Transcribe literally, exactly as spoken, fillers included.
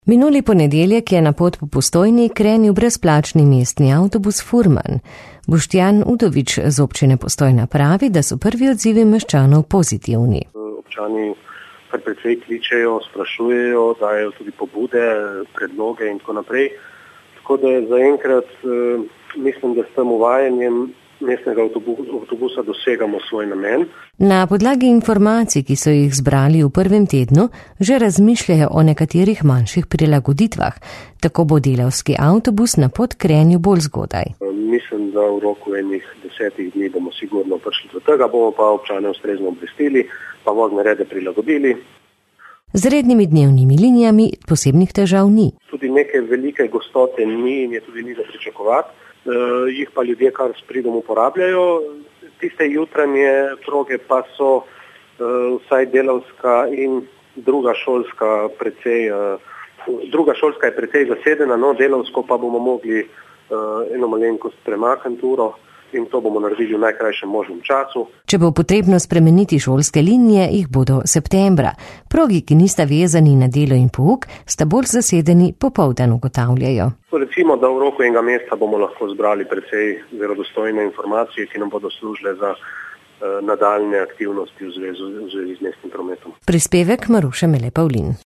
Minuli ponedeljek je na pot po Postojni krenil brezplačni mestni avtobus Furman. Boštjan Udovič z občine Postojna pravi, da so prvi odzivi meščanov pozitivni. Občani kar precej kličejo, sprašujejo, dajo tudi pobude, predloge in tako naprej. Tako da zaenkrat mislim, da s tem uvajanjem mestnega avtobusa dosegamo svoj namen. Na podlagi informacij, ki so jih zbrali v prvem tednu, že razmišljajo o nekaterih manjših prilagoditvah. Tako bo delavski avtobus na pot krenil bolj zgodaj. Mislim, da v roku enih desetih dni bomo sigurno prišli do tega, bomo pa občane ustrezno obvestili, pa vozne rede prilagodili. Z rednimi dnevnimi linijami posebnih težav ni. Tudi neke velike gostote ni in je tudi ni za pričakovati. Uh, jih pa ljudje kar s pridom uporabljajo. Tiste jutranje proge pa so uh, vsaj delavska in druga šolska precej, uh, druga šolska je precej zasedena, no delavsko pa bomo mogli uh, eno malenkost premakniti uro in to bomo naredili v najkrajšem možnem času. Če bo potrebno spremeniti šolske linije, jih bodo septembra. Progi, ki nista vezani na delo in pouk, sta bolj zasedeni popoldan, ugotavljajo. Recimo, da v roku enega meseca bomo lahko zbrali precej verodostojne informacije, ki nam bodo služile za uh, nadaljne aktivnosti v zvezi, v zvezi z mestnim prometom. Prispevek Maruše Mele Pavlin.